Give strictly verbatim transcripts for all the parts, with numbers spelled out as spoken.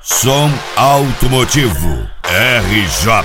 Som automotivo R J.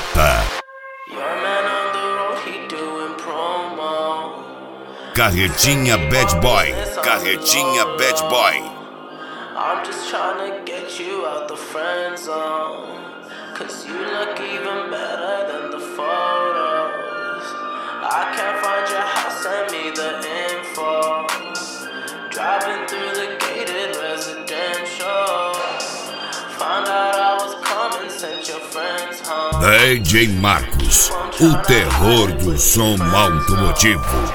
Carretinha Bad Boy, Carretinha Bad Boy. I'm just trying to get you out the friend zone, cause you look even better than the photos. I can't find your house, send me the info. Driving through the gated residential, found out I was coming, sent your friends home. D J Marcos, o terror do som automotivo.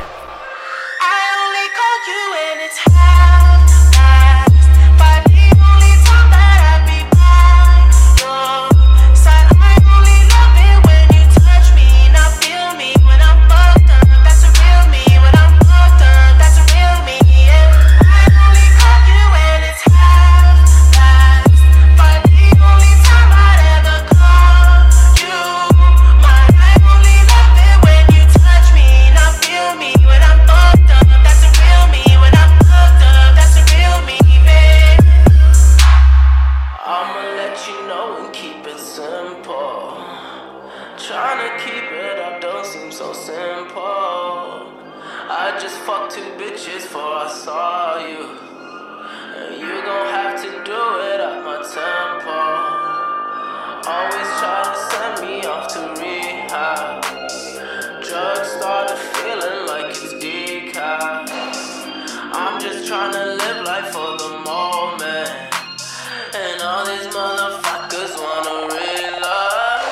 Tryna keep it up don't seem so simple. I just fucked two bitches before I saw you, and you gon' have to do it at my tempo. Always try to send me off to rehab. Drugs started feeling like it's decaf. I'm just tryna live life for the moment, and all these motherfuckers wanna realize.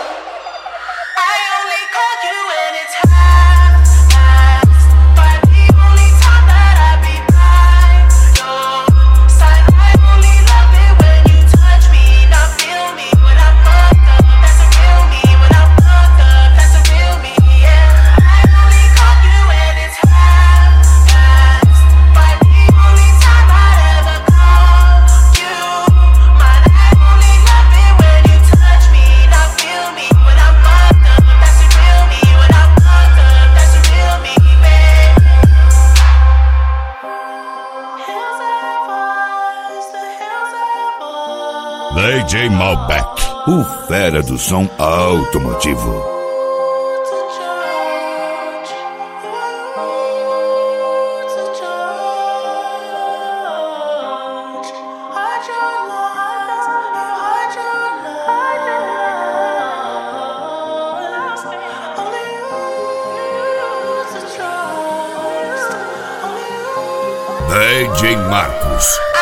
D J Malbec, o fera do som automotivo. D J Marcos,